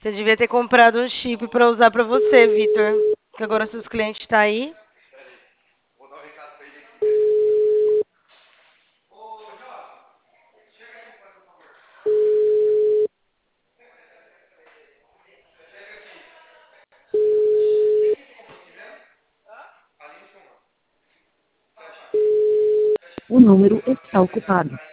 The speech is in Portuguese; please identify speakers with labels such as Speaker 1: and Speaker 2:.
Speaker 1: Você devia ter comprado um chip pra usar pra você, Vitor. Que agora seus clientes tá aí.
Speaker 2: O número está ocupado.